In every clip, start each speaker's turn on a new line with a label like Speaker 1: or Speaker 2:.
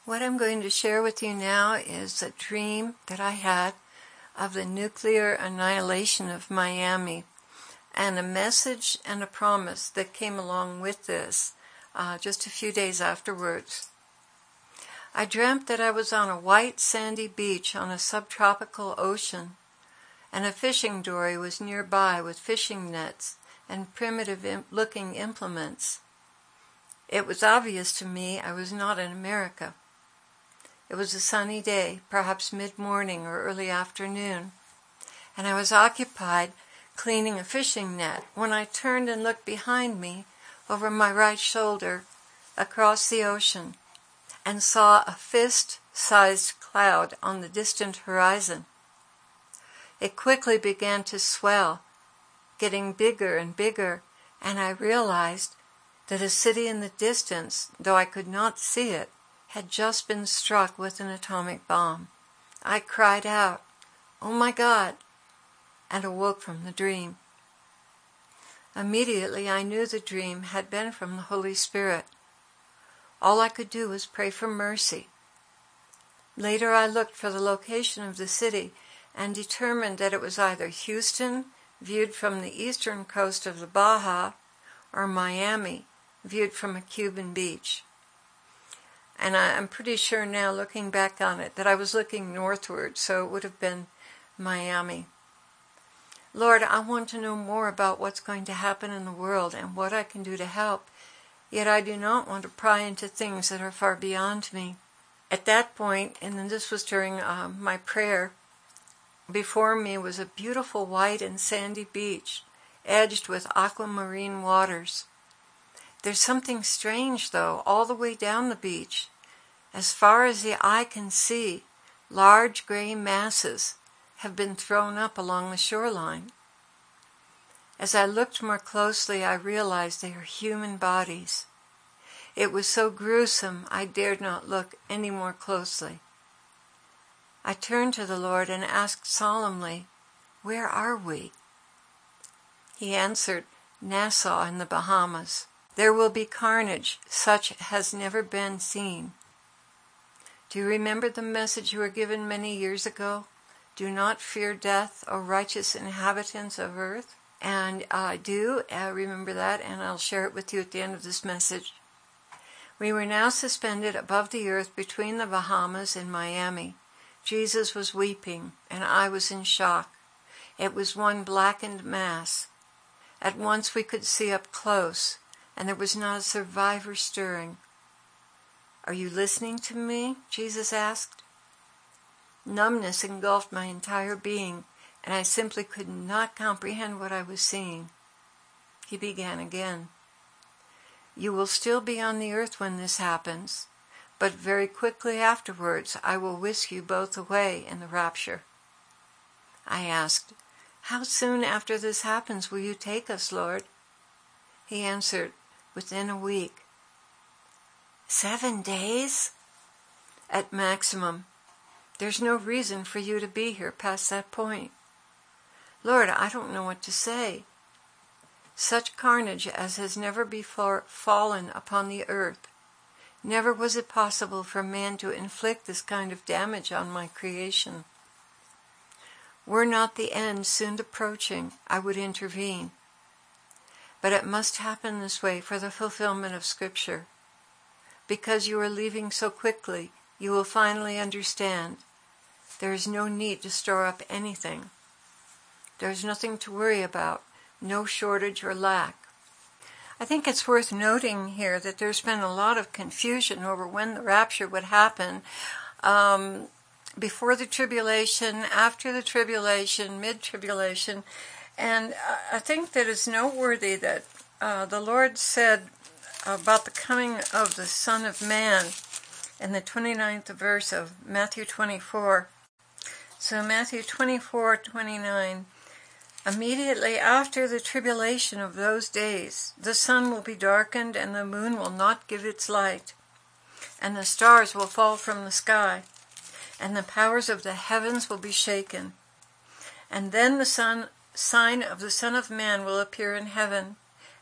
Speaker 1: What I'm going to share with you now is a dream that I had of the nuclear annihilation of Miami, and a message and a promise that came along with this just a few days afterwards. I dreamt that I was on a white sandy beach on a subtropical ocean, and a fishing dory was nearby with fishing nets and primitive-looking implements. It was obvious to me I was not in America. It was a sunny day, perhaps mid-morning or early afternoon, and I was occupied cleaning a fishing net when I turned and looked behind me over my right shoulder across the ocean and saw a fist-sized cloud on the distant horizon. It quickly began to swell, getting bigger and bigger, and I realized that a city in the distance, though I could not see it, had just been struck with an atomic bomb. I cried out, "Oh my God!" and awoke from the dream. Immediately I knew the dream had been from the Holy Spirit. All I could do was pray for mercy. Later I looked for the location of the city and determined that it was either Houston, viewed from the eastern coast of the Baja, or Miami, viewed from a Cuban beach. And I'm pretty sure now, looking back on it, that I was looking northward, so it would have been Miami. Lord, I want to know more about what's going to happen in the world and what I can do to help, yet I do not want to pry into things that are far beyond me. At that point, and then this was during my prayer, before me was a beautiful white and sandy beach, edged with aquamarine waters. There's something strange, though, all the way down the beach. As far as the eye can see, large gray masses have been thrown up along the shoreline. As I looked more closely, I realized they are human bodies. It was so gruesome, I dared not look any more closely. I turned to the Lord and asked solemnly, "Where are we?" He answered, "Nassau in the Bahamas. There will be carnage such has never been seen." Do you remember the message you were given many years ago? Do not fear death, O righteous inhabitants of earth. And I do remember that, and I'll share it with you at the end of this message. We were now suspended above the earth between the Bahamas and Miami. Jesus was weeping, and I was in shock. It was one blackened mass. At once we could see up close, and there was not a survivor stirring. "Are you listening to me?" Jesus asked. Numbness engulfed my entire being, and I simply could not comprehend what I was seeing. He began again. "You will still be on the earth when this happens, but very quickly afterwards I will whisk you both away in the rapture." I asked, "How soon after this happens will you take us, Lord?" He answered, "Within a week." 7 days? At maximum. There's no reason for you to be here past that point. Lord, I don't know what to say. Such carnage as has never before fallen upon the earth. Never was it possible for man to inflict this kind of damage on my creation. Were not the end soon approaching, I would intervene. But it must happen this way for the fulfillment of Scripture. Because you are leaving so quickly, you will finally understand. There is no need to store up anything. There is nothing to worry about, no shortage or lack. I think it's worth noting here that there's been a lot of confusion over when the rapture would happen. Before the tribulation, after the tribulation, mid-tribulation. And I think that it's noteworthy that the Lord said about the coming of the Son of Man in the 29th verse of Matthew 24. So Matthew 24:29, "Immediately after the tribulation of those days, the sun will be darkened, and the moon will not give its light, and the stars will fall from the sky, and the powers of the heavens will be shaken. And then the sign of the Son of Man will appear in heaven,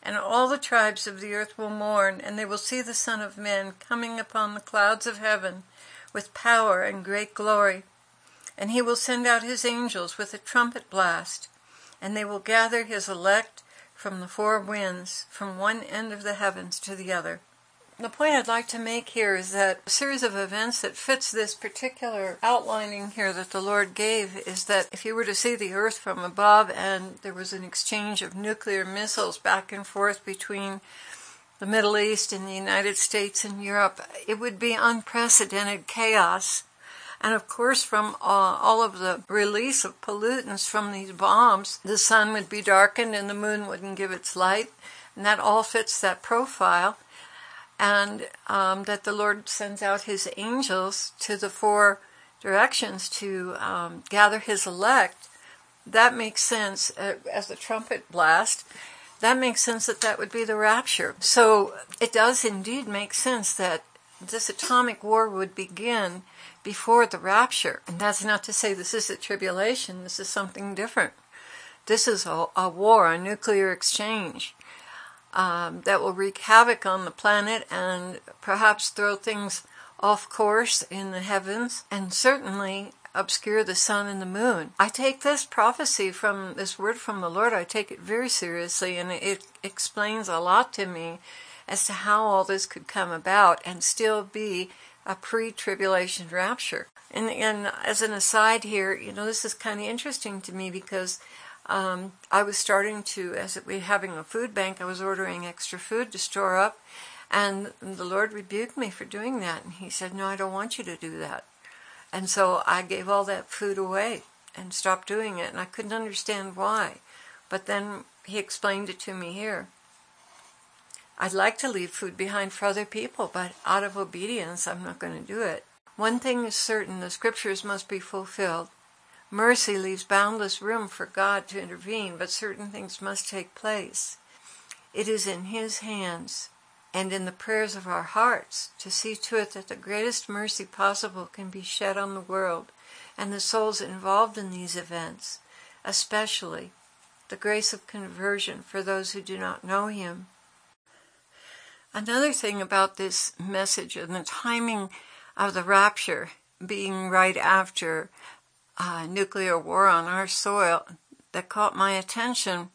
Speaker 1: and all the tribes of the earth will mourn, and they will see the Son of Man coming upon the clouds of heaven with power and great glory. And he will send out his angels with a trumpet blast, and they will gather his elect from the four winds, from one end of the heavens to the other. The point I'd like to make here is that a series of events that fits this particular outlining here that the Lord gave is that if you were to see the earth from above and there was an exchange of nuclear missiles back and forth between the Middle East and the United States and Europe, it would be unprecedented chaos. And of course, from all of the release of pollutants from these bombs, the sun would be darkened and the moon wouldn't give its light. And that all fits that profile. And that the Lord sends out his angels to the four directions to gather his elect. That makes sense as the trumpet blast. That makes sense that would be the rapture. So it does indeed make sense that this atomic war would begin before the rapture. And that's not to say this is a tribulation. This is something different. This is a war, a nuclear exchange. That will wreak havoc on the planet and perhaps throw things off course in the heavens and certainly obscure the sun and the moon. I take this prophecy from this word from the Lord, I take it very seriously, and it explains a lot to me as to how all this could come about and still be a pre-tribulation rapture. And as an aside here, this is kind of interesting to me because I was starting to, as we're having a food bank, I was ordering extra food to store up, and the Lord rebuked me for doing that. And he said, no, I don't want you to do that. And so I gave all that food away and stopped doing it, and I couldn't understand why. But then he explained it to me here. I'd like to leave food behind for other people, but out of obedience, I'm not going to do it. One thing is certain, the scriptures must be fulfilled. Mercy leaves boundless room for God to intervene, but certain things must take place. It is in his hands and in the prayers of our hearts to see to it that the greatest mercy possible can be shed on the world and the souls involved in these events, especially the grace of conversion for those who do not know him. Another thing about this message and the timing of the rapture being right after nuclear war on our soil that caught my attention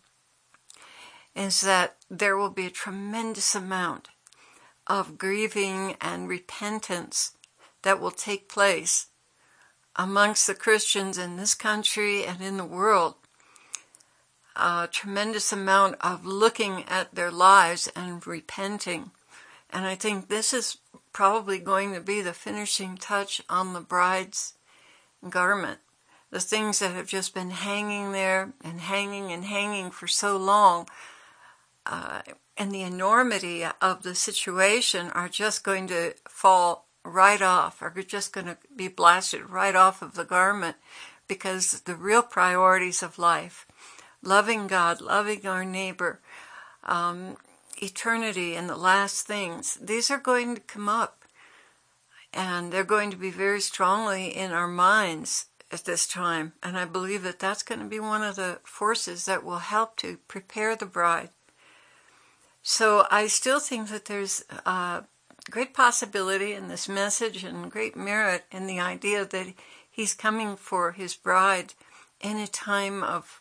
Speaker 1: is that there will be a tremendous amount of grieving and repentance that will take place amongst the Christians in this country and in the world. A tremendous amount of looking at their lives and repenting. And I think this is probably going to be the finishing touch on the bride's garment. The things that have just been hanging there and hanging for so long, and the enormity of the situation are just going to fall right off, are just going to be blasted right off of the garment, because the real priorities of life, loving God, loving our neighbor, eternity and the last things, these are going to come up, and they're going to be very strongly in our minds at this time, and I believe that that's going to be one of the forces that will help to prepare the bride. So I still think that there's great possibility in this message and great merit in the idea that he's coming for his bride in a time of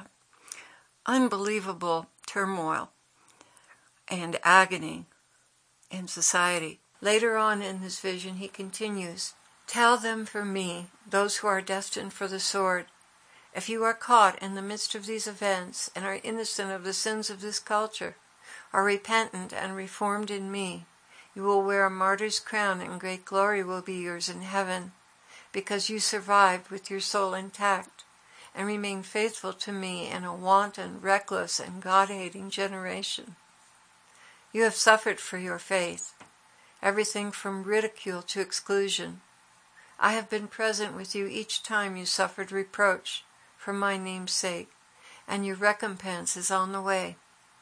Speaker 1: unbelievable turmoil and agony in society. Later on in his vision, he continues, "Tell them for me, those who are destined for the sword, if you are caught in the midst of these events and are innocent of the sins of this culture, are repentant and reformed in me, you will wear a martyr's crown and great glory will be yours in heaven, because you survived with your soul intact and remained faithful to me in a wanton, reckless, and God-hating generation. You have suffered for your faith, everything from ridicule to exclusion. I have been present with you each time you suffered reproach for my name's sake, and your recompense is on the way.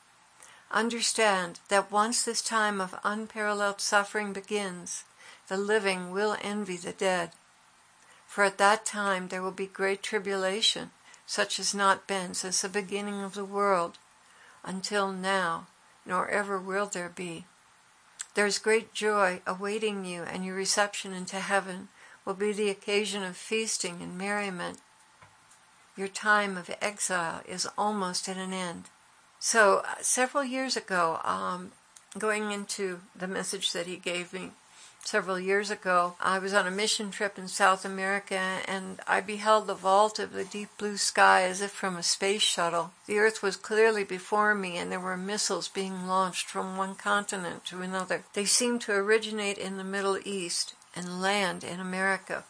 Speaker 1: Understand that once this time of unparalleled suffering begins, the living will envy the dead. For at that time there will be great tribulation, such as not been since the beginning of the world, until now, nor ever will there be. There is great joy awaiting you, and your reception into heaven will be the occasion of feasting and merriment. Your time of exile is almost at an end. So, several years ago, going into the message that he gave me several years ago, I was on a mission trip in South America, and I beheld the vault of the deep blue sky as if from a space shuttle. The earth was clearly before me, and there were missiles being launched from one continent to another. They seemed to originate in the Middle East and land in America.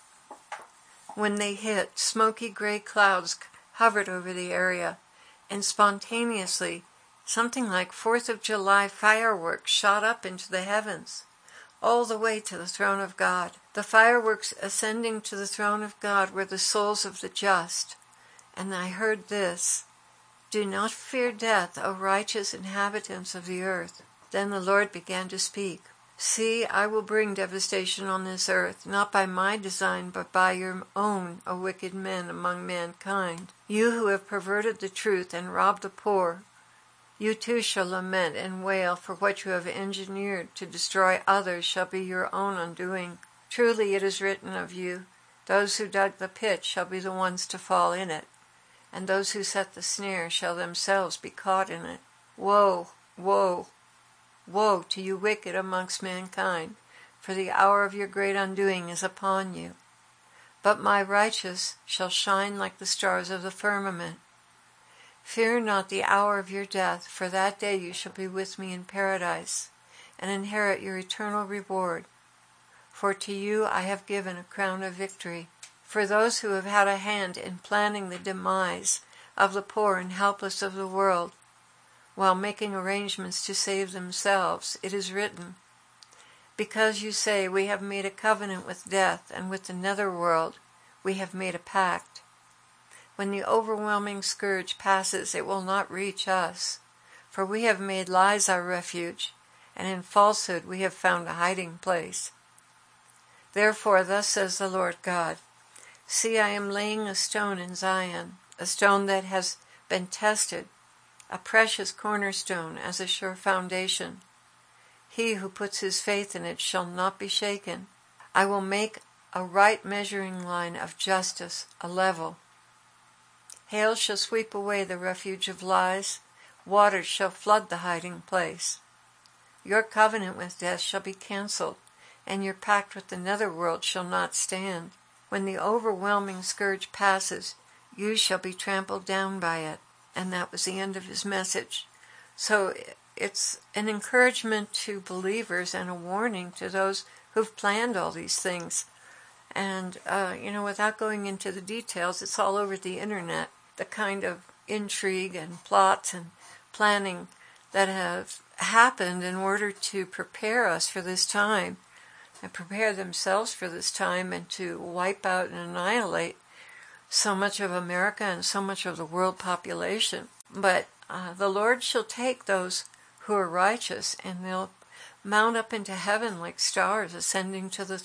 Speaker 1: When they hit, smoky gray clouds hovered over the area, and spontaneously, something like 4th of July fireworks shot up into the heavens, all the way to the throne of God. The fireworks ascending to the throne of God were the souls of the just. And I heard this: "Do not fear death, O righteous inhabitants of the earth." Then the Lord began to speak. "See, I will bring devastation on this earth, not by my design, but by your own, O wicked men among mankind. You who have perverted the truth and robbed the poor, you too shall lament and wail, for what you have engineered to destroy others shall be your own undoing. Truly it is written of you, those who dug the pit shall be the ones to fall in it, and those who set the snare shall themselves be caught in it. Woe, woe, woe to you wicked amongst mankind, for the hour of your great undoing is upon you. But my righteous shall shine like the stars of the firmament. Fear not the hour of your death, for that day you shall be with me in paradise, and inherit your eternal reward. For to you I have given a crown of victory. For those who have had a hand in planning the demise of the poor and helpless of the world, while making arrangements to save themselves, it is written, because you say, we have made a covenant with death, and with the netherworld we have made a pact. When the overwhelming scourge passes, it will not reach us, for we have made lies our refuge, and in falsehood we have found a hiding place. Therefore, thus says the Lord God, see, I am laying a stone in Zion, a stone that has been tested, a precious cornerstone as a sure foundation. He who puts his faith in it shall not be shaken. I will make a right measuring line of justice, a level. Hail shall sweep away the refuge of lies. Waters shall flood the hiding place. Your covenant with death shall be cancelled, and your pact with the netherworld shall not stand. When the overwhelming scourge passes, you shall be trampled down by it. And that was the end of his message. So it's an encouragement to believers and a warning to those who've planned all these things. And, without going into the details, it's all over the internet. The kind of intrigue and plots and planning that have happened in order to prepare us for this time and prepare themselves for this time and to wipe out and annihilate so much of America and so much of the world population. But the Lord shall take those who are righteous, and they'll mount up into heaven like stars ascending to the